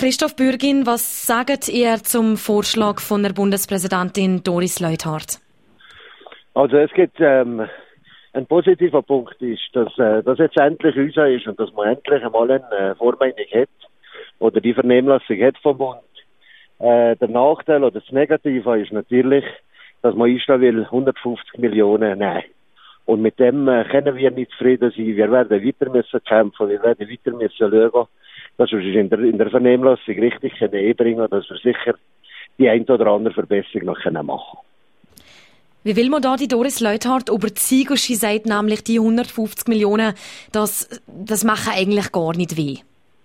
Christoph Bürgin, was sagt ihr zum Vorschlag von der Bundespräsidentin Doris Leuthard? Also es gibt ein positiver Punkt ist, dass das jetzt endlich raus ist und dass man endlich einmal eine Vormeinung hat oder die Vernehmlassung hat vom Bund. Der Nachteil oder das Negative ist natürlich, dass man einstellen will 150 Millionen nehmen. Und mit dem können wir nicht zufrieden sein. Wir werden weiter müssen kämpfen, wir werden weiter müssen schauen, dass wir es in der Vernehmlassung richtig einbringen, dass wir sicher die ein oder andere Verbesserung noch machen können. Wie will man da die Doris Leuthard überzeugen? Sie sagt nämlich, die 150 Millionen, das machen eigentlich gar nicht weh.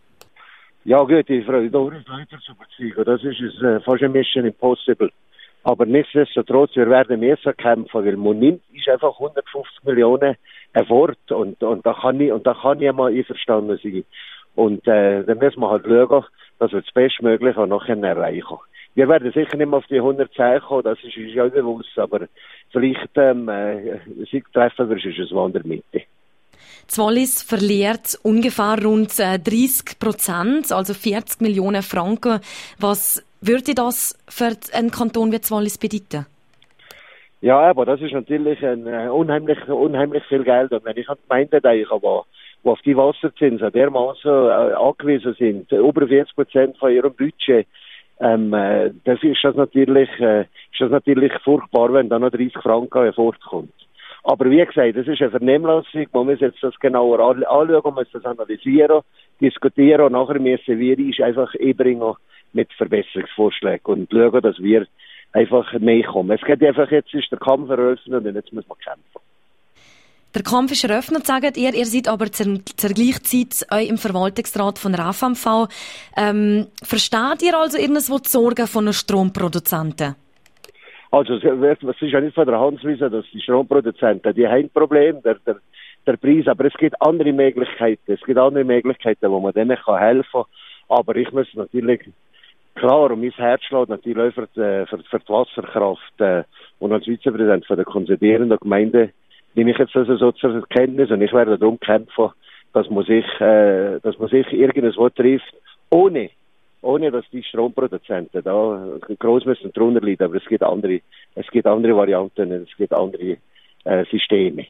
Ja gut, die Frau Doris Leuthard zu überzeugen, das ist fast ein Mission Impossible. Aber nichtsdestotrotz, wir werden müssen kämpfen, weil man nimmt ist einfach 150 Millionen ein Wort und da kann ich mal einverstanden sein. Und dann müssen wir halt schauen, dass wir das Bestmögliche noch erreichen können. Wir werden sicher nicht mehr auf die 110 kommen, das ist uns ja bewusst, aber vielleicht treffen wir es in der Mitte. Das Wallis verliert ungefähr rund 30%, also 40 Millionen Franken. Was würde das für einen Kanton wie das Wallis bedeuten? Ja, aber das ist natürlich ein unheimlich viel Geld. Und wenn ich an die Gemeinden denke, die auf die Wasserzinsen dermaßen angewiesen sind, über 40% von ihrem Budget, das ist das natürlich furchtbar, wenn da noch 30 Franken fortkommt. Aber wie gesagt, das ist eine Vernehmlassung, man muss jetzt das genauer anschauen, man muss das analysieren, diskutieren und nachher müssen wir einfach einbringen mit Verbesserungsvorschlägen und schauen, dass wir einfach näher kommen. Es geht einfach, jetzt ist der Kampf eröffnet und jetzt muss man kämpfen. Der Kampf ist eröffnet, sagt ihr. Ihr seid aber zur gleichen Zeit auch im Verwaltungsrat von der AVMV. Versteht ihr also irgendwo die Sorgen von den Stromproduzenten? Also, es ist ja nicht von der Hand zu wissen, dass die Stromproduzenten, die haben ein Problem, der Preis, aber es gibt andere Möglichkeiten. Wo man denen helfen kann. Aber ich muss natürlich, klar, und mein Herz schlägt natürlich auch für die Wasserkraft, und als Vizepräsident von der konzedierenden Gemeinde nehme ich jetzt also so zur Kenntnis und ich werde darum kämpfen, dass man sich irgendwo trifft, ohne dass die Stromproduzenten da gross müssen drunter leiden. Aber es gibt andere Varianten, es gibt andere Systeme.